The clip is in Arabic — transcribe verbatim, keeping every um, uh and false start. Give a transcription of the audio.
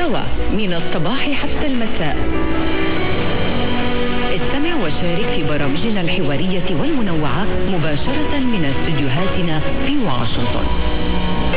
سوا من الصباح حتى المساء. استمع وشارك في برامجنا الحوارية والمنوعة مباشرة من استديوهاتنا في واشنطن.